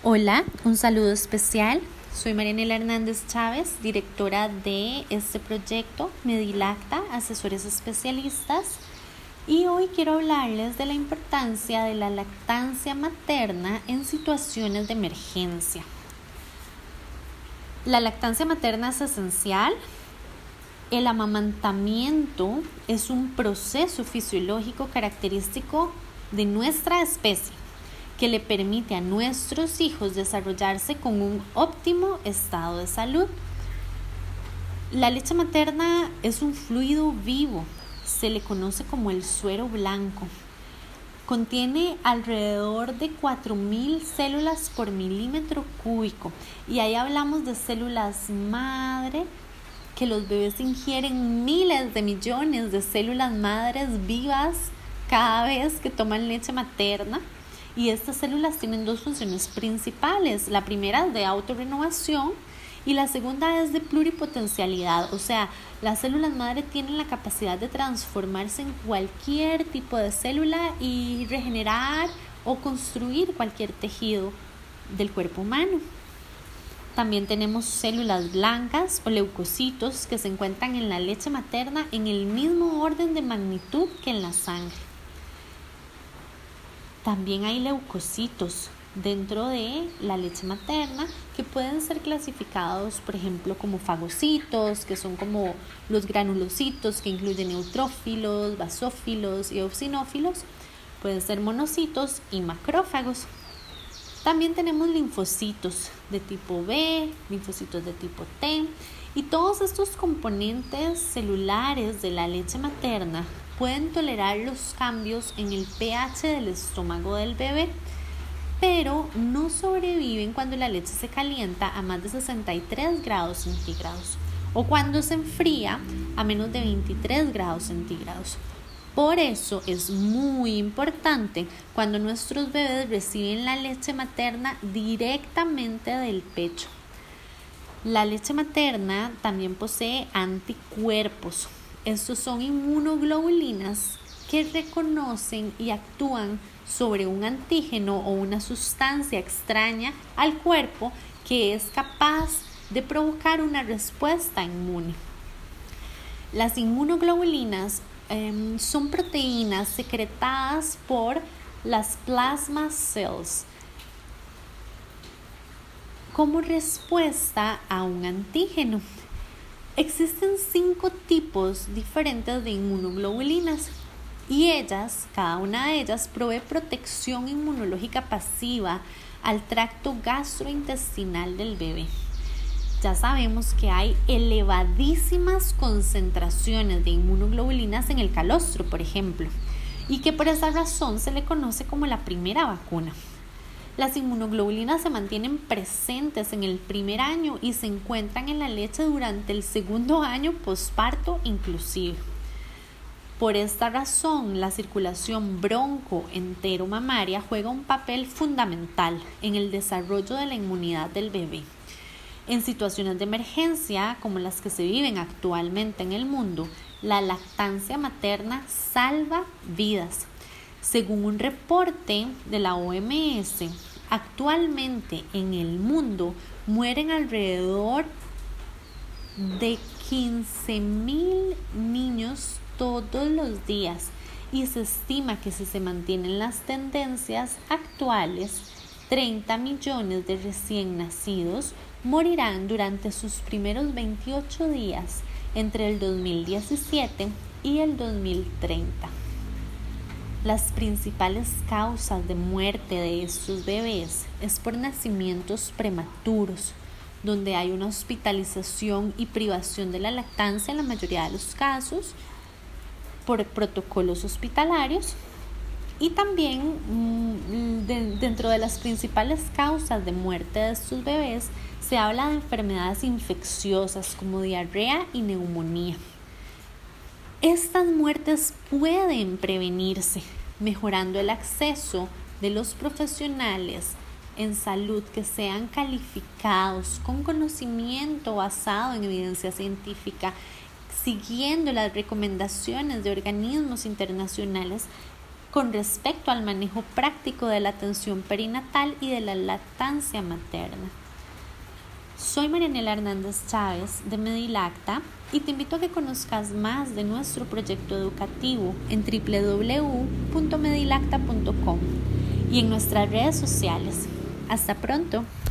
Hola, un saludo especial. Soy Marianela Hernández Chávez, directora de este proyecto Medilacta, asesores especialistas, y hoy quiero hablarles de la importancia de la lactancia materna en situaciones de emergencia. La lactancia materna es esencial. El amamantamiento es un proceso fisiológico característico de nuestra especie que le permite a nuestros hijos desarrollarse con un óptimo estado de salud. La leche materna es un fluido vivo, se le conoce como el suero blanco. Contiene alrededor de 4.000 células por milímetro cúbico y ahí hablamos de células madre, que los bebés ingieren miles de millones de células madres vivas cada vez que toman leche materna. Y estas células tienen dos funciones principales. La primera es de autorrenovación y la segunda es de pluripotencialidad. O sea, las células madre tienen la capacidad de transformarse en cualquier tipo de célula y regenerar o construir cualquier tejido del cuerpo humano. También tenemos células blancas o leucocitos que se encuentran en la leche materna en el mismo orden de magnitud que en la sangre. También hay leucocitos dentro de la leche materna que pueden ser clasificados, por ejemplo, como fagocitos, que son como los granulocitos que incluyen neutrófilos, basófilos y eosinófilos. Pueden ser monocitos y macrófagos. También tenemos linfocitos de tipo B, linfocitos de tipo T, y todos estos componentes celulares de la leche materna pueden tolerar los cambios en el pH del estómago del bebé, pero no sobreviven cuando la leche se calienta a más de 63 grados centígrados o cuando se enfría a menos de 23 grados centígrados. Por eso es muy importante cuando nuestros bebés reciben la leche materna directamente del pecho. La leche materna también posee anticuerpos. Estos son inmunoglobulinas que reconocen y actúan sobre un antígeno o una sustancia extraña al cuerpo que es capaz de provocar una respuesta inmune. Las inmunoglobulinas son proteínas secretadas por las plasma cells como respuesta a un antígeno. Existen 5 tipos diferentes de inmunoglobulinas y cada una de ellas provee protección inmunológica pasiva al tracto gastrointestinal del bebé. Ya sabemos que hay elevadísimas concentraciones de inmunoglobulinas en el calostro, por ejemplo, y que por esa razón se le conoce como la primera vacuna. Las inmunoglobulinas se mantienen presentes en el primer año y se encuentran en la leche durante el segundo año posparto inclusive. Por esta razón, la circulación broncoenteromamaria juega un papel fundamental en el desarrollo de la inmunidad del bebé. En situaciones de emergencia, como las que se viven actualmente en el mundo, la lactancia materna salva vidas. Según un reporte de la OMS, actualmente en el mundo mueren alrededor de 15.000 niños todos los días y se estima que si se mantienen las tendencias actuales, 30 millones de recién nacidos morirán durante sus primeros 28 días entre el 2017 y el 2030. Las principales causas de muerte de estos bebés es por nacimientos prematuros, donde hay una hospitalización y privación de la lactancia en la mayoría de los casos, por protocolos hospitalarios, y también dentro de las principales causas de muerte de estos bebés se habla de enfermedades infecciosas como diarrea y neumonía. Estas muertes pueden prevenirse mejorando el acceso de los profesionales en salud que sean calificados con conocimiento basado en evidencia científica, siguiendo las recomendaciones de organismos internacionales con respecto al manejo práctico de la atención perinatal y de la lactancia materna. Soy Marianela Hernández Chávez de Medilacta y te invito a que conozcas más de nuestro proyecto educativo en www.medilacta.com y en nuestras redes sociales. Hasta pronto.